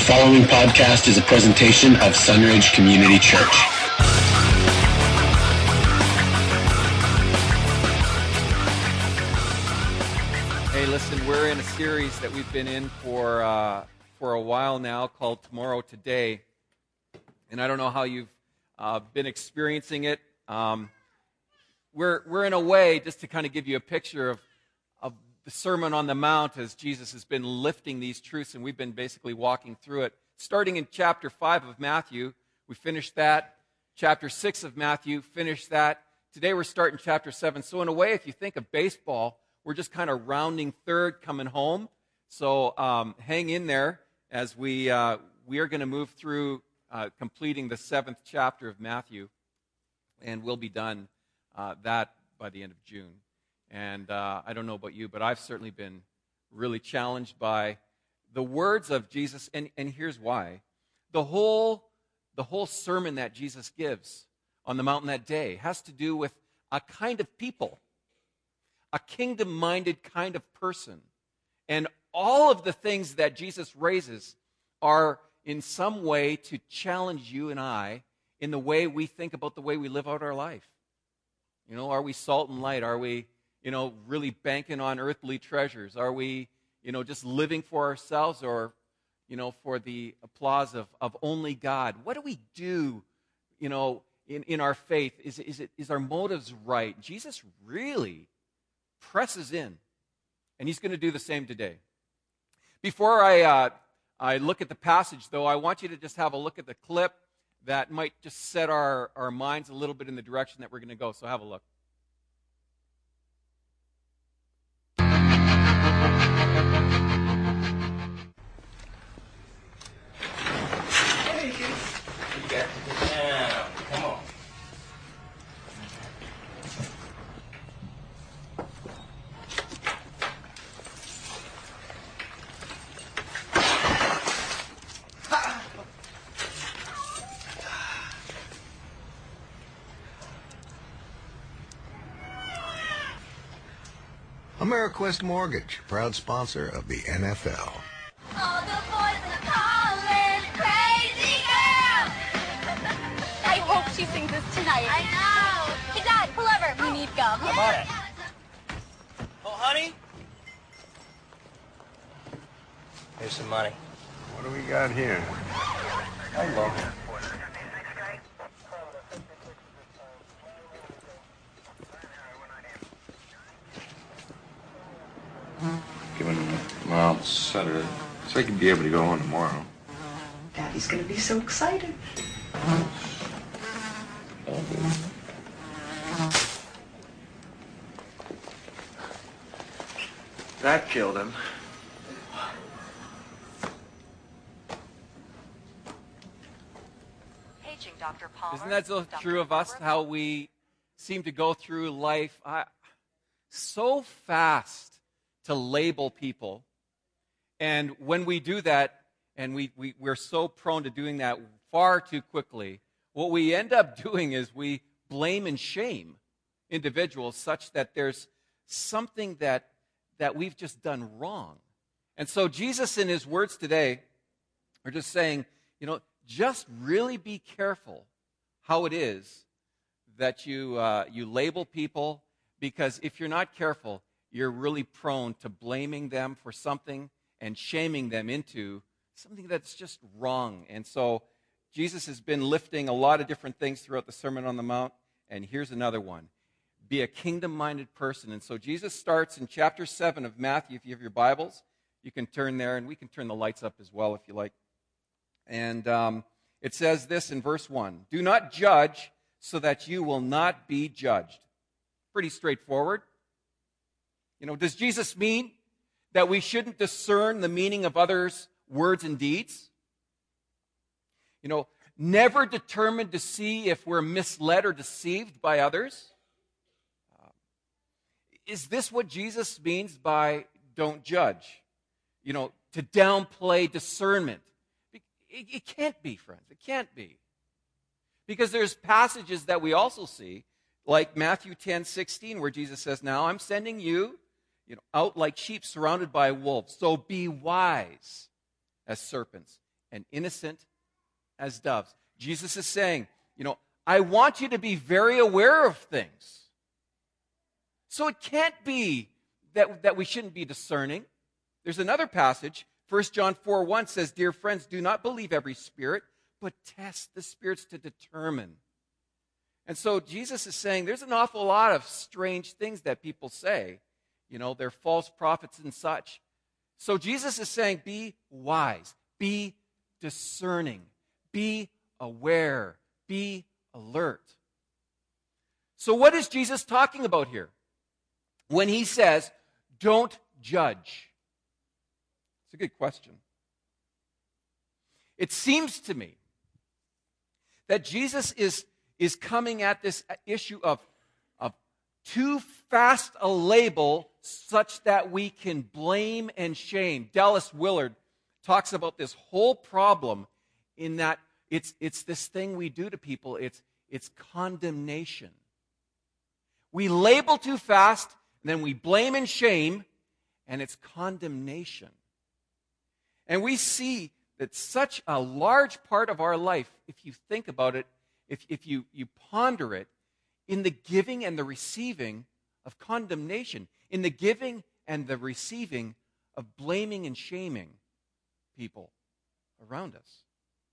following podcast is a presentation of Sunridge Community Church. Hey, listen, we're in a series that we've been in for a while now called Tomorrow Today. And I don't know how you've been experiencing it. We're in a way, just to kind of give you a picture of the Sermon on the Mount as Jesus has been lifting these truths, and we've been basically walking through it. Starting in chapter 5 of Matthew, we finished that. Chapter 6 of Matthew, finished that. Today we're starting chapter 7. So in a way, if you think of baseball, we're just kind of rounding third, coming home. So hang in there as we are going to move through completing the 7th chapter of Matthew, and we'll be done that by the end of June. And I don't know about you, but I've certainly been really challenged by the words of Jesus, and here's why. The whole sermon that Jesus gives on the mountain that day has to do with a kind of people, a kingdom-minded kind of person. And all of the things that Jesus raises are in some way to challenge you and I in the way we think about the way we live out our life. You know, are we salt and light? Are we really banking on earthly treasures? Are we, just living for ourselves or, for the applause of only God? What do we do, in our faith? Is our motives right? Jesus really presses in, and he's going to do the same today. Before I look at the passage, though, I want you to just have a look at the clip that might just set our minds a little bit in the direction that we're going to go. So have a look. Come on. AmeriQuest Mortgage, proud sponsor of the NFL. All the boys are calling crazy girl. I hope she sings this tonight. I know. Hey, Dad, pull over. We need gum. I'm on it. Oh, honey? Here's some money. What do we got here? Hello. Giving Mom Saturday so I can be able to go home tomorrow. Daddy's gonna be so excited. That killed him. Paging Dr. Palmer. Isn't that so true of us, how we seem to go through life so fast to label people? And when we do that, and we're so prone to doing that far too quickly, what we end up doing is we blame and shame individuals such that there's something that we've just done wrong. And so Jesus, in his words today, are just saying, just really be careful how it is that you label people, because if you're not careful, you're really prone to blaming them for something and shaming them into something that's just wrong. And so Jesus has been lifting a lot of different things throughout the Sermon on the Mount, and here's another one. Be a kingdom-minded person. And so Jesus starts in chapter 7 of Matthew. If you have your Bibles, you can turn there, and we can turn the lights up as well if you like. And it says this in verse 1. Do not judge so that you will not be judged. Pretty straightforward. Does Jesus mean that we shouldn't discern the meaning of others' words and deeds? Never determined to see if we're misled or deceived by others? Is this what Jesus means by don't judge? To downplay discernment? It can't be, friends. It can't be. Because there's passages that we also see, like Matthew 10:16, where Jesus says, now I'm sending you out like sheep surrounded by wolves. So be wise as serpents and innocent as doves. Jesus is saying, I want you to be very aware of things. So it can't be that we shouldn't be discerning. There's another passage, 1 John 4:1 says, "Dear friends, do not believe every spirit, but test the spirits to determine." And so Jesus is saying there's an awful lot of strange things that people say. They're false prophets and such. So Jesus is saying, be wise, be discerning, be aware, be alert. So what is Jesus talking about here when he says, don't judge? It's a good question. It seems to me that Jesus is coming at this issue of too fast a label such that we can blame and shame. Dallas Willard talks about this whole problem in that it's this thing we do to people. It's condemnation. We label too fast, and then we blame and shame, and it's condemnation. And we see that such a large part of our life, if you think about it, if you ponder it, in the giving and the receiving of condemnation, in the giving and the receiving of blaming and shaming people around us.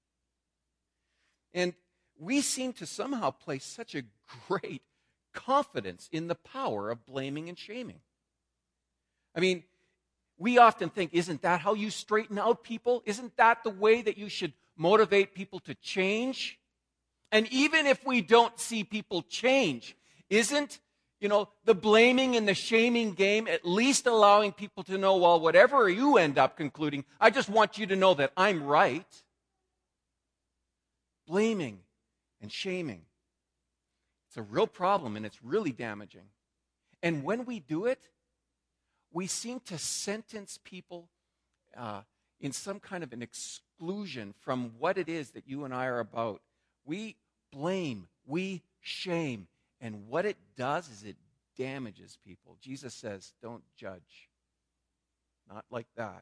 And we seem to somehow place such a great confidence in the power of blaming and shaming. I mean, we often think, isn't that how you straighten out people? Isn't that the way that you should motivate people to change? And even if we don't see people change, isn't, the blaming and the shaming game at least allowing people to know, well, whatever you end up concluding, I just want you to know that I'm right? Blaming and shaming. It's a real problem, and it's really damaging. And when we do it, we seem to sentence people in some kind of an exclusion from what it is that you and I are about. We blame, we shame, and what it does is it damages people. Jesus says, don't judge. Not like that.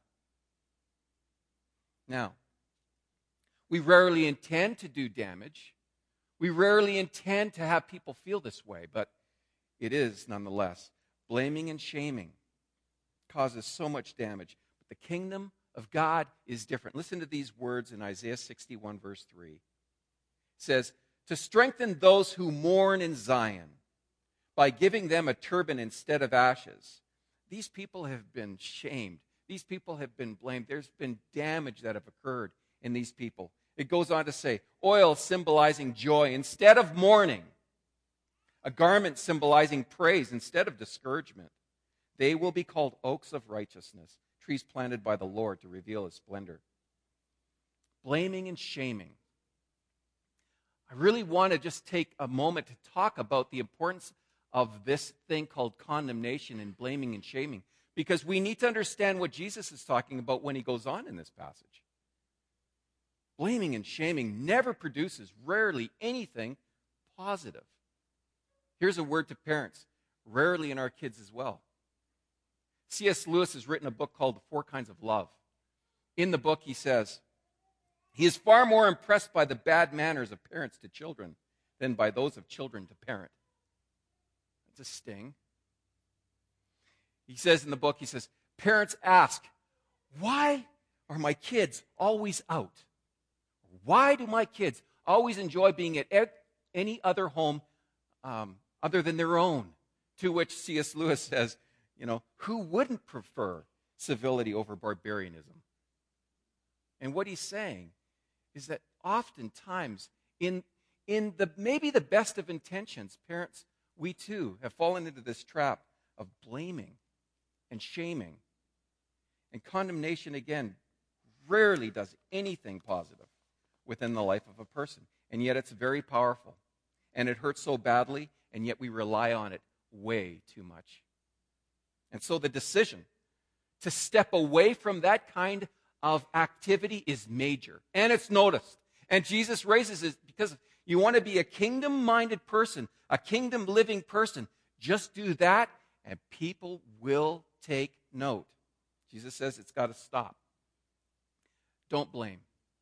Now, we rarely intend to do damage. We rarely intend to have people feel this way, but it is nonetheless. Blaming and shaming causes so much damage. But the kingdom of God is different. Listen to these words in Isaiah 61, verse 3. It says, to strengthen those who mourn in Zion by giving them a turban instead of ashes. These people have been shamed. These people have been blamed. There's been damage that have occurred in these people. It goes on to say, oil symbolizing joy instead of mourning. A garment symbolizing praise instead of discouragement. They will be called oaks of righteousness, trees planted by the Lord to reveal his splendor. Blaming and shaming. I really want to just take a moment to talk about the importance of this thing called condemnation and blaming and shaming, because we need to understand what Jesus is talking about when he goes on in this passage. Blaming and shaming never produces, rarely, anything positive. Here's a word to parents, rarely in our kids as well. C.S. Lewis has written a book called The Four Kinds of Love. In the book, he says, he is far more impressed by the bad manners of parents to children than by those of children to parent. That's a sting. He says in the book, parents ask, why are my kids always out? Why do my kids always enjoy being at any other home other than their own? To which C.S. Lewis says, who wouldn't prefer civility over barbarianism? And what he's saying is that oftentimes, in maybe the best of intentions, parents, we too have fallen into this trap of blaming and shaming. And condemnation, again, rarely does anything positive within the life of a person. And yet it's very powerful. And it hurts so badly, and yet we rely on it way too much. And so the decision to step away from that kind of activity is major. And it's noticed. And Jesus raises it because you want to be a kingdom-minded person, a kingdom-living person. Just do that, and people will take note. Jesus says it's got to stop. Don't blame.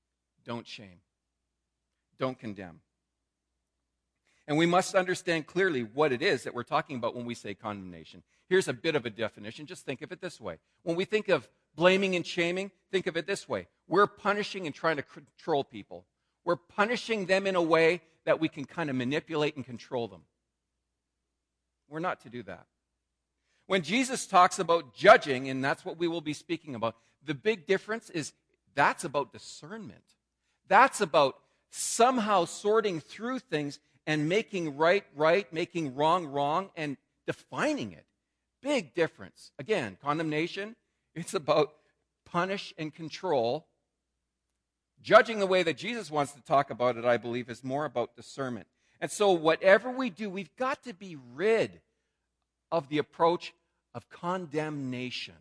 Don't shame. Don't condemn. And we must understand clearly what it is that we're talking about when we say condemnation. Here's a bit of a definition. Just think of it this way. When we think of blaming and shaming, think of it this way. We're punishing and trying to control people. We're punishing them in a way that we can kind of manipulate and control them. We're not to do that. When Jesus talks about judging, and that's what we will be speaking about, the big difference is that's about discernment. That's about somehow sorting through things and making right, making wrong, wrong, and defining it. Big difference. Again, condemnation, it's about punish and control. Judging the way that Jesus wants to talk about it, I believe, is more about discernment. And so whatever we do, we've got to be rid of the approach of condemnation.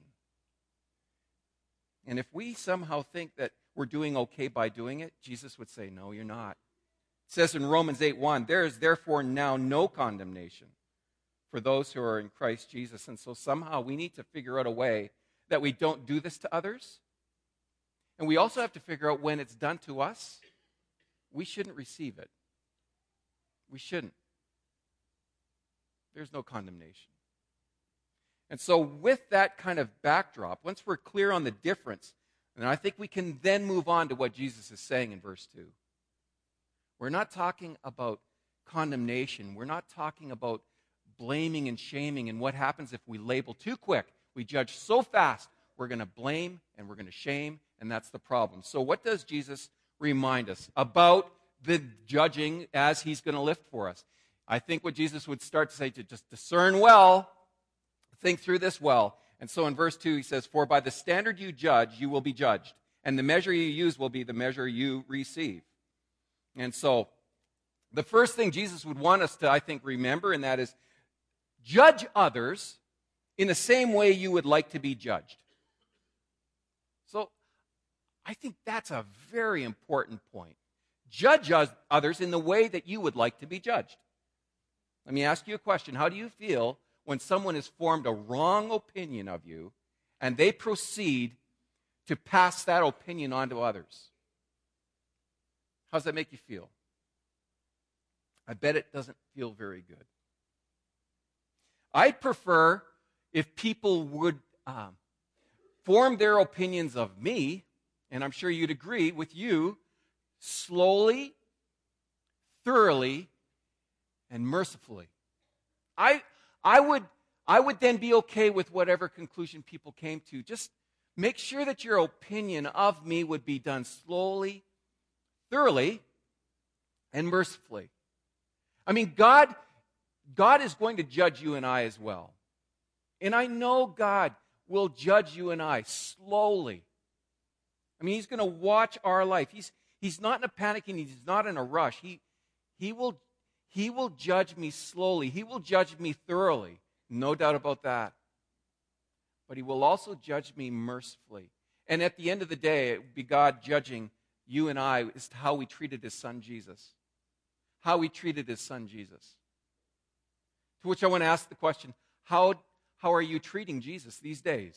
And if we somehow think that we're doing okay by doing it, Jesus would say, no, you're not. It says in Romans 8:1, there is therefore now no condemnation for those who are in Christ Jesus. And so somehow we need to figure out a way that we don't do this to others. And we also have to figure out when it's done to us, we shouldn't receive it. We shouldn't. There's no condemnation. And so with that kind of backdrop, once we're clear on the difference, then I think we can then move on to what Jesus is saying in verse 2. We're not talking about condemnation. We're not talking about blaming and shaming and what happens if we label too quick. We judge so fast, we're going to blame and we're going to shame, and that's the problem. So what does Jesus remind us about the judging as he's going to lift for us? I think what Jesus would start to say to just discern well, think through this well. And so in verse 2 he says, for by the standard you judge, you will be judged, and the measure you use will be the measure you receive. And so the first thing Jesus would want us to, I think, remember, and that is judge others in the same way you would like to be judged. So I think that's a very important point. Judge others in the way that you would like to be judged. Let me ask you a question. How do you feel when someone has formed a wrong opinion of you and they proceed to pass that opinion on to others? How does that make you feel? I bet it doesn't feel very good. I'd prefer if people would form their opinions of me, and I'm sure you'd agree with you, slowly, thoroughly, and mercifully. I would then be okay with whatever conclusion people came to. Just make sure that your opinion of me would be done slowly, thoroughly, and mercifully. I mean, God is going to judge you and I as well. And I know God will judge you and I slowly. I mean, he's going to watch our life. He's not in a panic and he's not in a rush. He will judge me slowly. He will judge me thoroughly. No doubt about that. But he will also judge me mercifully. And at the end of the day, it will be God judging you and I as to how we treated his son Jesus. How we treated his son Jesus. To which I want to ask the question, how are you treating Jesus these days?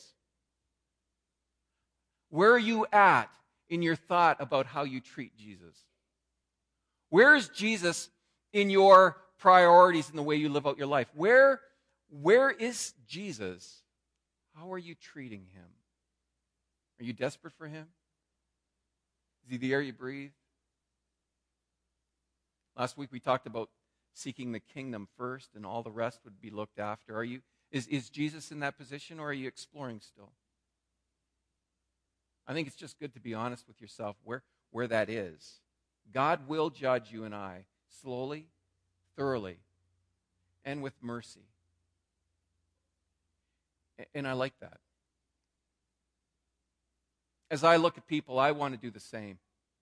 Where are you at in your thought about how you treat Jesus? Where is Jesus in your priorities in the way you live out your life? Where is Jesus? How are you treating him? Are you desperate for him? Is he the air you breathe? Last week we talked about seeking the kingdom first and all the rest would be looked after. Is Jesus in that position, or are you exploring still? I think it's just good to be honest with yourself where that is. God will judge you and I slowly, thoroughly, and with mercy. And I like that. As I look at people, I want to do the same.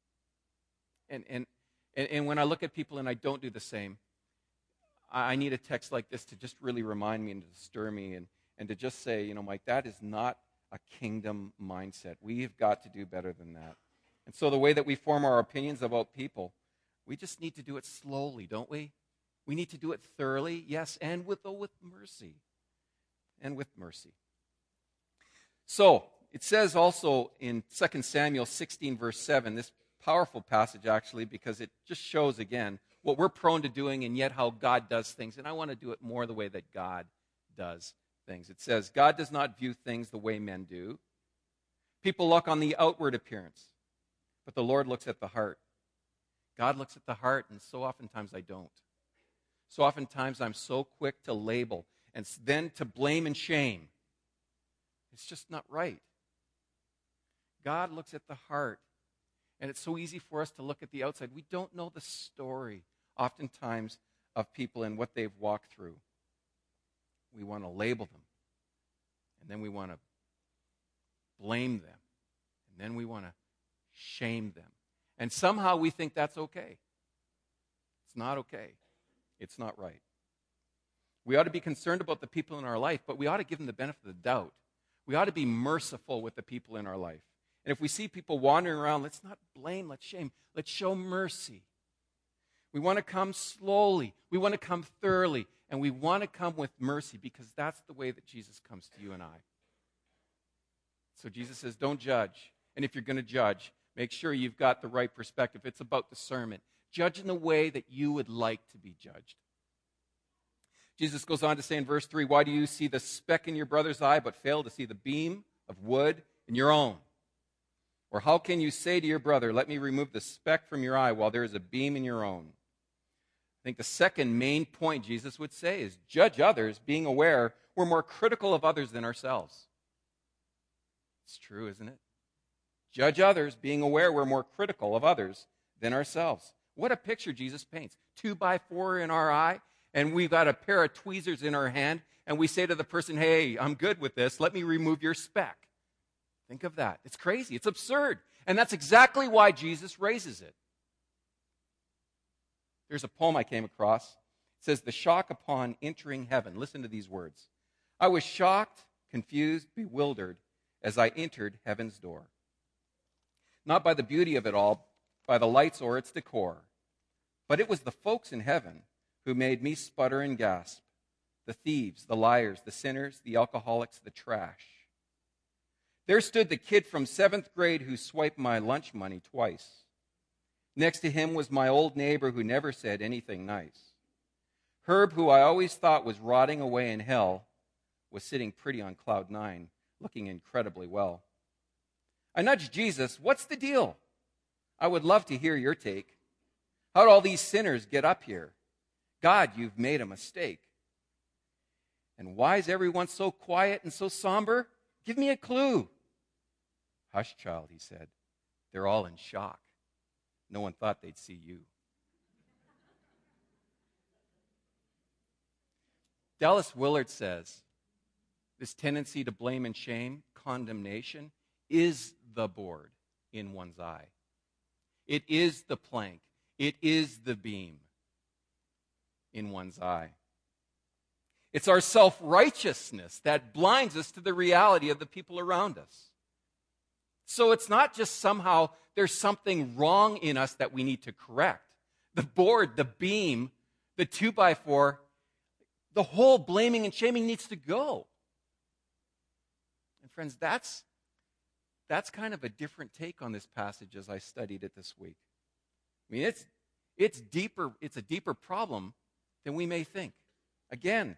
And when I look at people and I don't do the same, I need a text like this to just really remind me and to stir me and to just say, Mike, that is not a kingdom mindset. We've got to do better than that. And so the way that we form our opinions about people, we just need to do it slowly, don't we? We need to do it thoroughly, yes, and with mercy. And with mercy. So, it says also in 2 Samuel 16, verse 7, this powerful passage, actually, because it just shows, again, what we're prone to doing and yet how God does things. And I want to do it more the way that God does things. It says, God does not view things the way men do. People look on the outward appearance, but the Lord looks at the heart. God looks at the heart, and so oftentimes I don't. So oftentimes I'm so quick to label and then to blame and shame. It's just not right. God looks at the heart, and it's so easy for us to look at the outside. We don't know the story, oftentimes, of people and what they've walked through. We want to label them, and then we want to blame them, and then we want to shame them. And somehow we think that's okay. It's not okay. It's not right. We ought to be concerned about the people in our life, but we ought to give them the benefit of the doubt. We ought to be merciful with the people in our life. And if we see people wandering around, let's not blame, let's shame. Let's show mercy. We want to come slowly. We want to come thoroughly. And we want to come with mercy because that's the way that Jesus comes to you and I. So Jesus says, don't judge. And if you're going to judge, make sure you've got the right perspective. It's about discernment. Judge in the way that you would like to be judged. Jesus goes on to say in verse 3, why do you see the speck in your brother's eye but fail to see the beam of wood in your own? Or how can you say to your brother, let me remove the speck from your eye while there is a beam in your own? I think the second main point Jesus would say is judge others, being aware we're more critical of others than ourselves. It's true, isn't it? Judge others, being aware we're more critical of others than ourselves. What a picture Jesus paints. 2x4 in our eye, and we've got a pair of tweezers in our hand, and we say to the person, hey, I'm good with this. Let me remove your speck. Think of that. It's crazy. It's absurd. And that's exactly why Jesus raises it. There's a poem I came across. It says, the shock upon entering heaven. Listen to these words. I was shocked, confused, bewildered as I entered heaven's door. Not by the beauty of it all, by the lights or its decor, but it was the folks in heaven who made me sputter and gasp. The thieves, the liars, the sinners, the alcoholics, the trash. There stood the kid from 7th grade who swiped my lunch money twice. Next to him was my old neighbor who never said anything nice. Herb, who I always thought was rotting away in hell, was sitting pretty on cloud 9, looking incredibly well. I nudged Jesus, what's the deal? I would love to hear your take. How'd all these sinners get up here? God, you've made a mistake. And why is everyone so quiet and so somber? Give me a clue. Hush, child, he said. They're all in shock. No one thought they'd see you. Dallas Willard says, this tendency to blame and shame, condemnation, is the board in one's eye. It is the plank. It is the beam in one's eye. It's our self-righteousness that blinds us to the reality of the people around us. So it's not just somehow there's something wrong in us that we need to correct. The board, the beam, the 2x4, the whole blaming and shaming needs to go. And friends, that's kind of a different take on this passage as I studied it this week. I mean, it's deeper. It's a deeper problem than we may think. Again,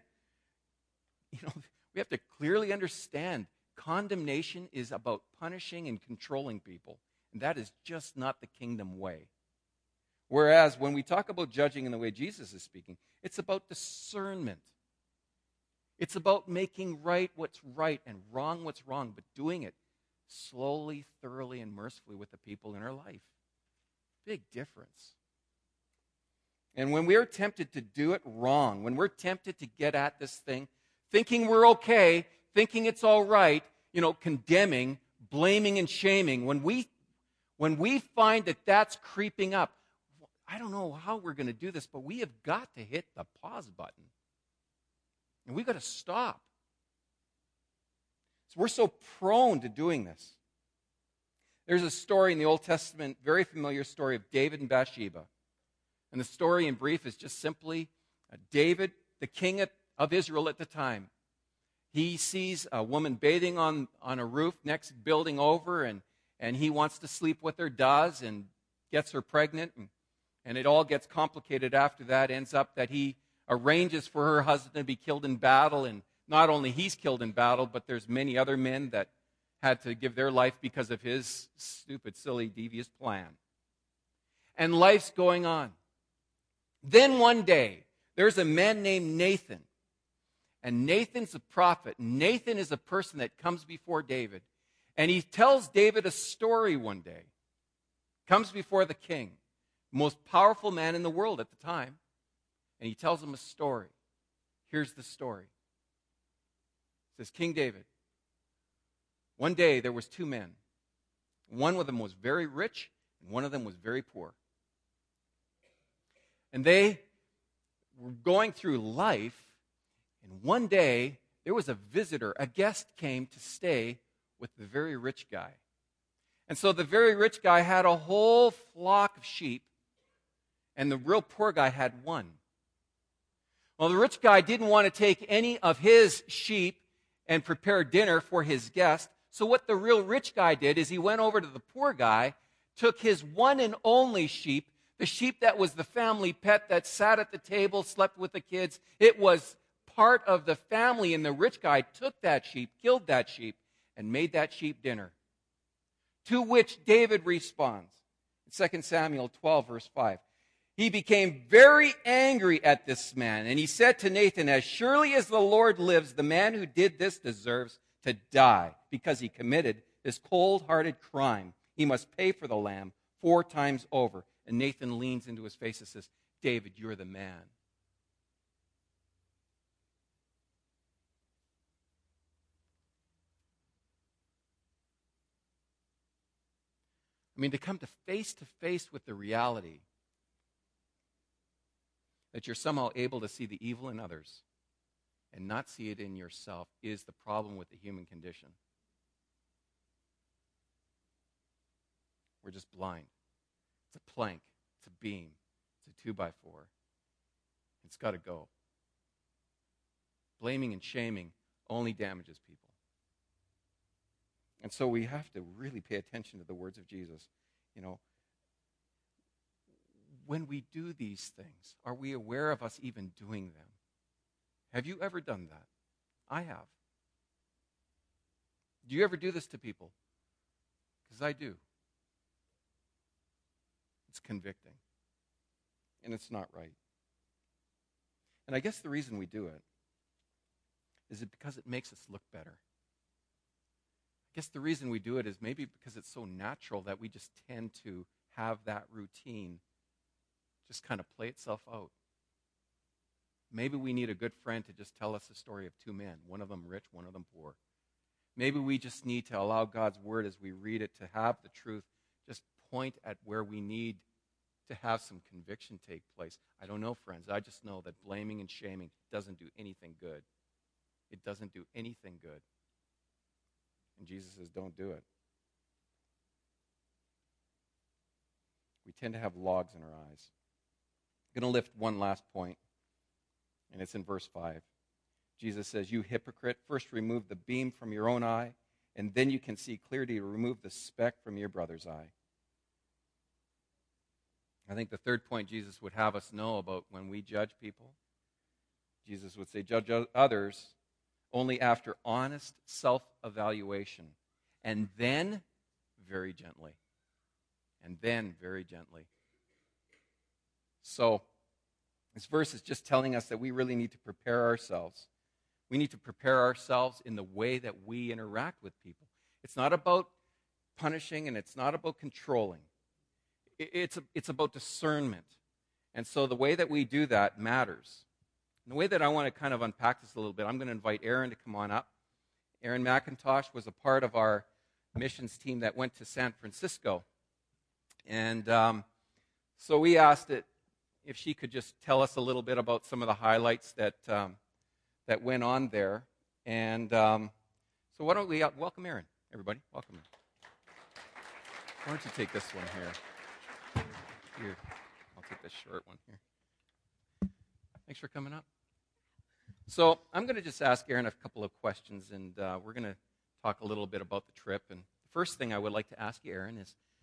we have to clearly understand condemnation is about punishing and controlling people, and that is just not the kingdom way. Whereas when we talk about judging in the way Jesus is speaking, it's about discernment. It's about making right what's right and wrong what's wrong, but doing it slowly, thoroughly, and mercifully with the people in our life. Big difference. And when we're tempted to do it wrong, when we're tempted to get at this thing, thinking we're okay, thinking it's all right, condemning, blaming, and shaming, when we find that that's creeping up, I don't know how we're going to do this, but we have got to hit the pause button. And we've got to stop. So we're so prone to doing this. There's a story in the Old Testament, very familiar story of David and Bathsheba. And the story in brief is just simply David, the king of Israel at the time. He sees a woman bathing on a roof next building over, and he wants to sleep with her, does, and gets her pregnant, and it all gets complicated after that. Ends up that he arranges for her husband to be killed in battle, and not only he's killed in battle, but there's many other men that had to give their life because of his stupid, silly, devious plan. And life's going on. Then one day, there's a man named Nathan. And Nathan's a prophet. Nathan is a person that comes before David. And he tells David a story one day. Comes before the king, most powerful man in the world at the time. And he tells him a story. Here's the story. It says, King David, one day there was two men. One of them was very rich, and one of them was very poor. And they were going through life, and one day there was a visitor, a guest came to stay with the very rich guy. And so the very rich guy had a whole flock of sheep, and the real poor guy had one. Well, the rich guy didn't want to take any of his sheep and prepare dinner for his guest. So what the real rich guy did is he went over to the poor guy, took his one and only sheep, the sheep that was the family pet that sat at the table, slept with the kids. It was part of the family, and the rich guy took that sheep, killed that sheep, and made that sheep dinner. To which David responds in 2 Samuel 12, verse 5. He became very angry at this man, and he said to Nathan, as surely as the Lord lives, the man who did this deserves to die because he committed this cold-hearted crime. He must pay for the lamb 4 times over. And Nathan leans into his face and says, David, you're the man. I mean, to come to face with the reality that you're somehow able to see the evil in others and not see it in yourself is the problem with the human condition. We're just blind. It's a plank. It's a beam. It's a 2x4. It's got to go. Blaming and shaming only damages people. And so we have to really pay attention to the words of Jesus. You know, when we do these things, are we aware of us even doing them? Have you ever done that? I have. Do you ever do this to people? Because I do. It's convicting. And it's not right. And I guess the reason we do it is it because it makes us look better. I guess the reason we do it is maybe because it's so natural that we just tend to have that routine just kind of play itself out. Maybe we need a good friend to just tell us the story of 2 men, one of them rich, one of them poor. Maybe we just need to allow God's word as we read it to have the truth just point at where we need to have some conviction take place. I don't know, friends. I just know that blaming and shaming doesn't do anything good. It doesn't do anything good. And Jesus says, don't do it. We tend to have logs in our eyes. I'm going to lift one last point, and it's in verse 5. Jesus says, you hypocrite, first remove the beam from your own eye, and then you can see clearly to remove the speck from your brother's eye. I think the third point Jesus would have us know about when we judge people, Jesus would say, judge others only after honest self-evaluation, and then very gently. And then very gently. So, this verse is just telling us that we really need to prepare ourselves. We need to prepare ourselves in the way that we interact with people. It's not about punishing and it's not about controlling. It's about discernment. And so the way that we do that matters. And the way that I want to kind of unpack this a little bit, I'm going to invite Aaron to come on up. Aaron McIntosh was a part of our missions team that went to San Francisco. And so we asked it if she could just tell us a little bit about some of the highlights that went on there. And so why don't we welcome Aaron, everybody. Welcome. Why don't you take this one here? Here, I'll take this short one here. Thanks for coming up. So I'm going to just ask Aaron a couple of questions, and we're going to talk a little bit about the trip. And the first thing I would like to ask you, Aaron, is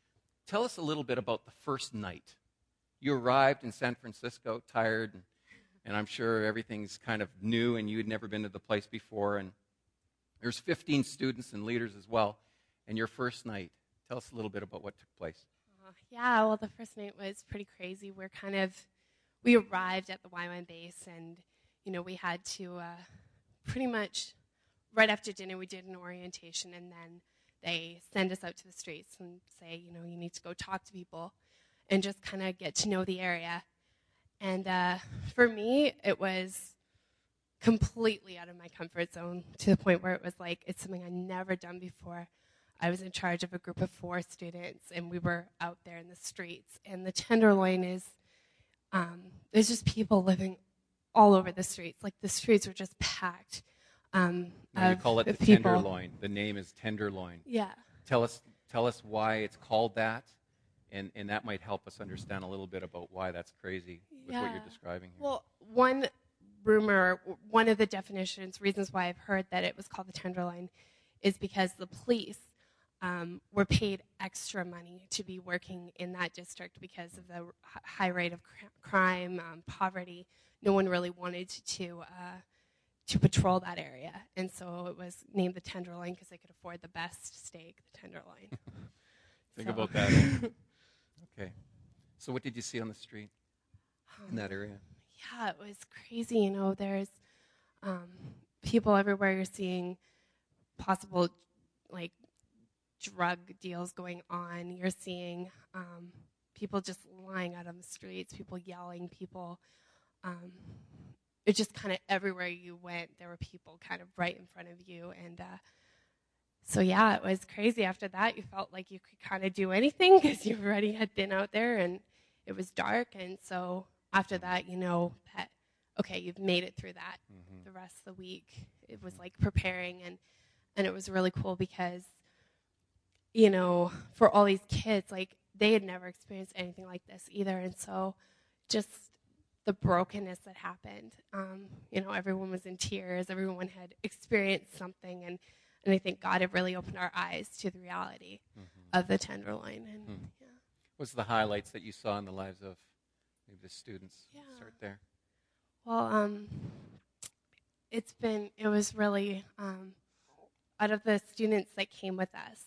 tell us a little bit about the first night. You arrived in San Francisco, tired, and I'm sure everything's kind of new, and you had never been to the place before, and there's 15 students and leaders as well. And your first night, tell us a little bit about what took place. Yeah, well, the first night was pretty crazy. We arrived at the YWAM base, and, we had to pretty much, right after dinner, we did an orientation, and then they send us out to the streets and say, you need to go talk to people and just kind of get to know the area. And for me, it was completely out of my comfort zone to the point where it was like, it's something I'd never done before. I was in charge of a group of 4 students, and we were out there in the streets. And the Tenderloin is, there's just people living all over the streets. Like, the streets were just packed. Now you call it the people. Tenderloin. The name is Tenderloin. Yeah. Tell us why it's called that, and that might help us understand a little bit about why that's crazy with what you're describing here. Well, one rumor, one of the reasons why I've heard that it was called the Tenderloin is because the police were paid extra money to be working in that district because of the high rate of crime, poverty. No one really wanted to patrol that area, and so it was named the Tenderloin because they could afford the best steak, the Tenderloin. Think about that. Okay. So what did you see on the street in that area? Yeah, it was crazy. There's people everywhere. You're seeing possible, drug deals going on. You're seeing people just lying out on the streets, people yelling, people. It's just kind of everywhere you went, there were people kind of right in front of you. And so, yeah, it was crazy. After that, you felt like you could kind of do anything because you already had been out there and it was dark. And so after that, that, okay, you've made it through that. The rest of the week, it was like preparing. And it was really cool because, for all these kids, they had never experienced anything like this either. And so just the brokenness that happened, everyone was in tears. Everyone had experienced something. And I think God had really opened our eyes to the reality of the Tenderloin. And What's the highlights that you saw in the lives of maybe the students? Yeah. Start there. Well, it was really, out of the students that came with us,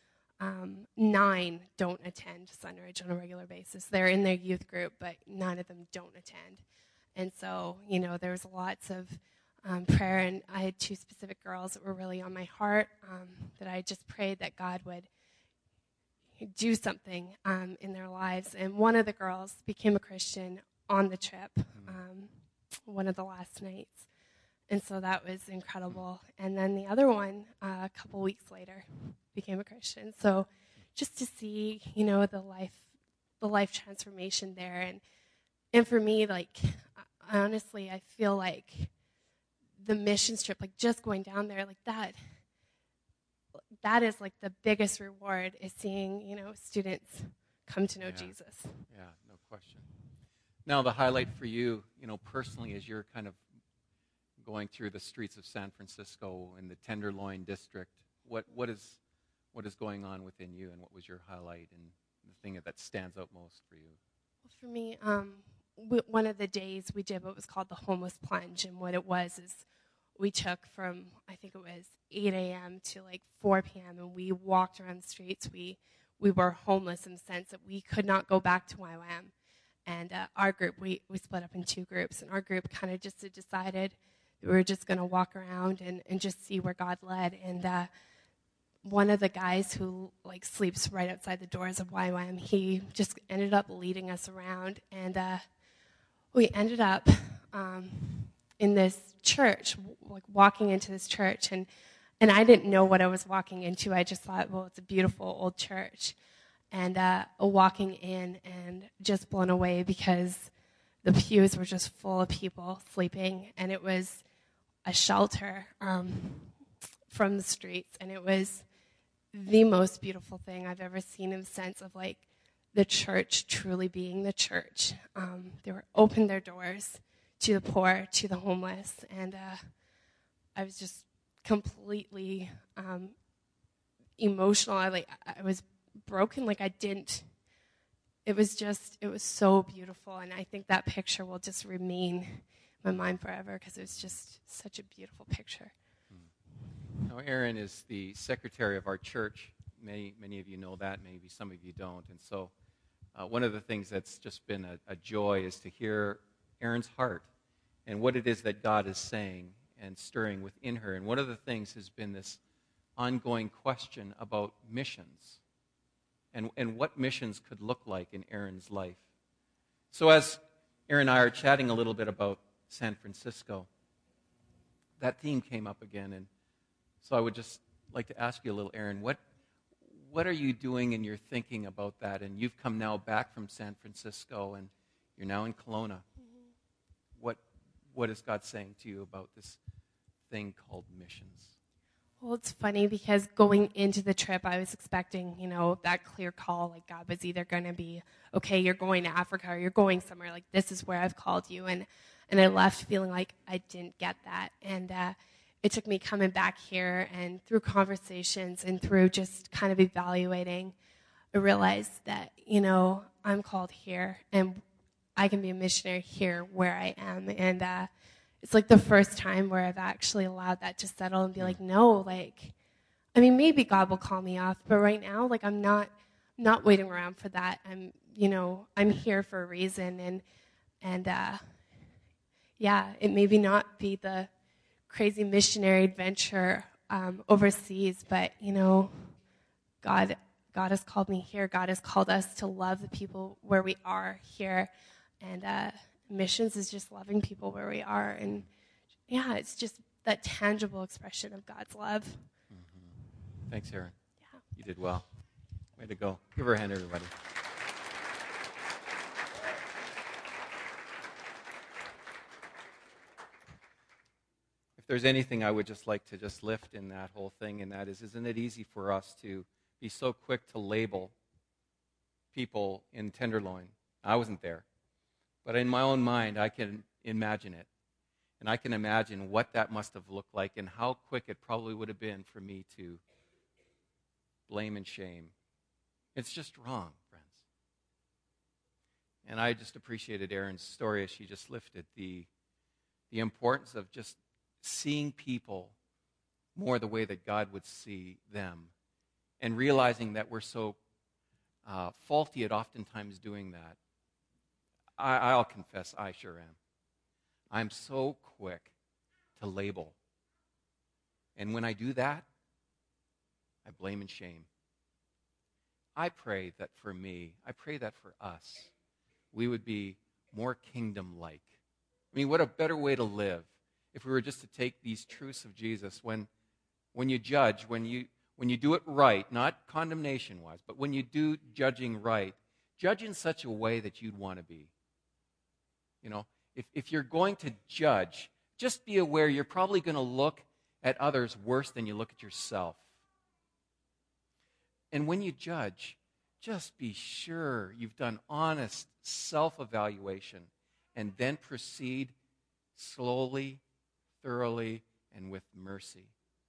9 don't attend Sunridge on a regular basis. They're in their youth group, but none of them don't attend. And so, there was lots of prayer, and I had 2 specific girls that were really on my heart, that I just prayed that God would do something in their lives. And one of the girls became a Christian on the trip, one of the last nights. And so that was incredible. And then the other one, a couple weeks later, became a Christian. So just to see, the life transformation there. And for me, honestly, I feel like the missions trip, just going down there, that is the biggest reward is seeing, students come to know Jesus. Yeah, no question. Now the highlight for you, personally, as you're kind of going through the streets of San Francisco in the Tenderloin district, what is going on within you, and what was your highlight and the thing that stands out most for you? Well, for me, one of the days we did what was called the homeless plunge, and what it was is we took from, I think it was 8 a.m. to 4 p.m., and we walked around the streets. We were homeless in the sense that we could not go back to YWAM. And our group, we split up in 2 groups, and our group kind of just decided that we were just going to walk around and just see where God led. And one of the guys who sleeps right outside the doors of YWAM, he just ended up leading us around, and we ended up in this church, walking into this church, and I didn't know what I was walking into. I just thought, well, it's a beautiful old church. And walking in and just blown away because the pews were just full of people sleeping, and it was a shelter from the streets, and it was the most beautiful thing I've ever seen in the sense of the church truly being the church. They were opened their doors to the poor, to the homeless, and I was just completely emotional. I was broken. I didn't it was so beautiful. And I think that picture will just remain in my mind forever because it was just such a beautiful picture. Now, Erin is the secretary of our church. Many of you know that. Maybe some of you don't. And so one of the things that's just been a joy is to hear Erin's heart and what it is that God is saying and stirring within her. And one of the things has been this ongoing question about missions and what missions could look like in Erin's life. So as Erin and I are chatting a little bit about San Francisco, that theme came up again. And so I would just like to ask you a little, Erin, what are you doing and you're thinking about that? And you've come now back from San Francisco and you're now in Kelowna. What is God saying to you about this thing called missions? Well, it's funny because going into the trip, I was expecting, that clear call. Like God was either going to be, okay, you're going to Africa or you're going somewhere. Like this is where I've called you. And I left feeling like I didn't get that. And it took me coming back here and through conversations and through just kind of evaluating, I realized that, I'm called here and I can be a missionary here where I am. And it's like the first time where I've actually allowed that to settle and be like, no, maybe God will call me off, but right now, I'm not waiting around for that. I'm here for a reason. And it maybe not be the crazy missionary adventure overseas, but, God has called me here. God has called us to love the people where we are here. And missions is just loving people where we are. And, it's just that tangible expression of God's love. Mm-hmm. Thanks, Erin. Yeah. You did well. Way to go. Give her a hand, everybody. If there's anything I would just like to just lift in that whole thing, and that is, isn't it easy for us to be so quick to label people in Tenderloin? I wasn't there. But in my own mind, I can imagine it. And I can imagine what that must have looked like and how quick it probably would have been for me to blame and shame. It's just wrong, friends. And I just appreciated Erin's story as she just lifted the importance of just seeing people more the way that God would see them and realizing that we're so faulty at oftentimes doing that. I'll confess, I sure am. I'm so quick to label. And when I do that, I blame and shame. I pray that for me, I pray that for us, we would be more kingdom-like. I mean, what a better way to live if we were just to take these truths of Jesus when you judge, when you do it right, not condemnation-wise, but when you do judging right, judge in such a way that you'd want to be. If you're going to judge, just be aware you're probably going to look at others worse than you look at yourself. And when you judge, just be sure you've done honest self-evaluation and then proceed slowly, thoroughly, and with mercy.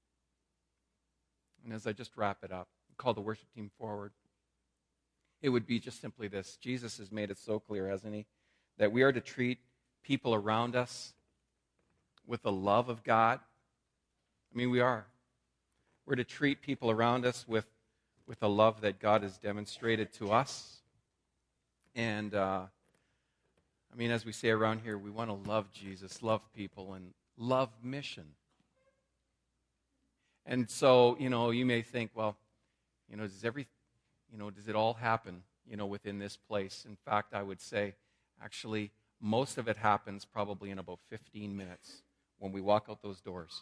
And as I just wrap it up, call the worship team forward, it would be just simply this. Jesus has made it so clear, hasn't he? That we are to treat people around us with the love of God. I mean, we are. We're to treat people around us with the love that God has demonstrated to us. And, as we say around here, we want to love Jesus, love people, and love mission. And so, you may think, well, does it all happen, within this place? In fact, I would say, actually, most of it happens probably in about 15 minutes when we walk out those doors.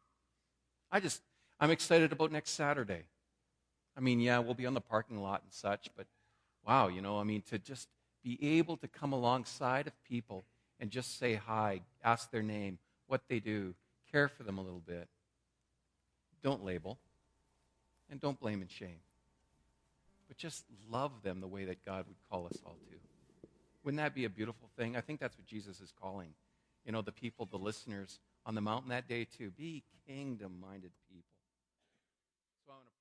I'm excited about next Saturday. We'll be on the parking lot and such, but wow, to just be able to come alongside of people and just say hi, ask their name, what they do, care for them a little bit. Don't label, and don't blame and shame, but just love them the way that God would call us all to. Wouldn't that be a beautiful thing? I think that's what Jesus is calling, the people, the listeners on the mountain that day too. Be kingdom-minded people. So I want to